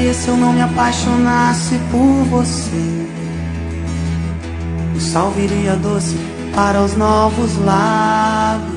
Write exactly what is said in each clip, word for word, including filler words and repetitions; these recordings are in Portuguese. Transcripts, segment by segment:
faria se eu não me apaixonasse por você? O sal viria doce para os novos lábios.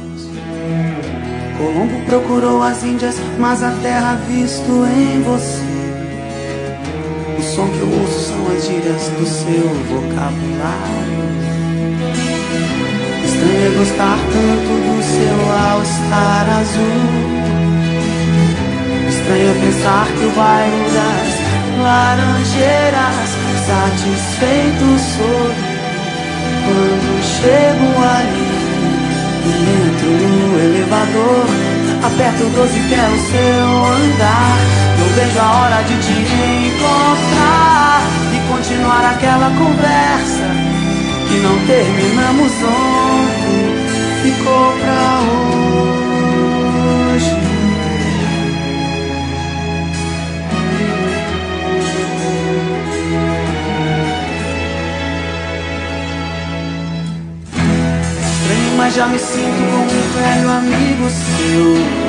Colombo procurou as Índias, mas a terra visto em você. O som que eu ouço são as gírias do seu vocabulário. Estranho é gostar tanto do seu all-star azul. Estranho é pensar que o bairro das laranjeiras satisfeito sou quando chego ali e entro no elevador. Aperto o doze, quero o seu andar. Não vejo a hora de te encontrar e continuar aquela conversa que não terminamos ontem, ficou pra hoje. Estranho, mas já me sinto como um velho amigo seu.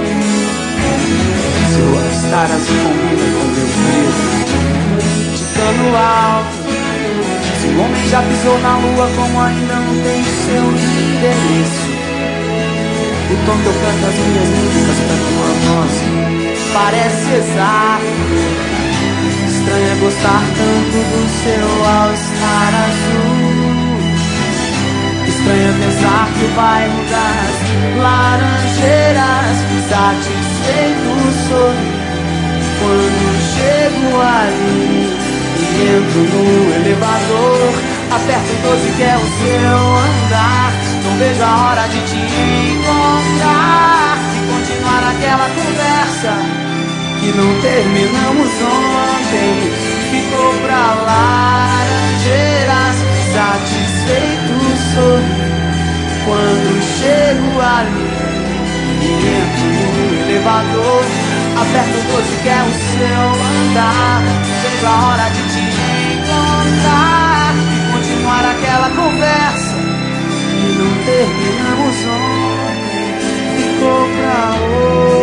Seu all-star azul combina com meu preto de cano alto. Se o homem já pisou na lua, como ainda não tem seu endereço? O tom que eu canto as minhas músicas pra tua voz parece exato. Estranho é gostar tanto do seu all-star azul. Estranho é pensar que o bairro das laranjeiras satisfeito sou quando chego ali e entro no elevador. Aperto o doze, que é o seu andar. Não vejo a hora de te encontrar e continuar aquela conversa que não terminamos ontem, ficou pra laranjeiras. Satisfeito sou quando chego ali e entro no elevador. Aperto o doze, que é o seu andar. Vejo a hora de te encontrar e continuar aquela conversa que não terminamos ontem, ficou pra hoje.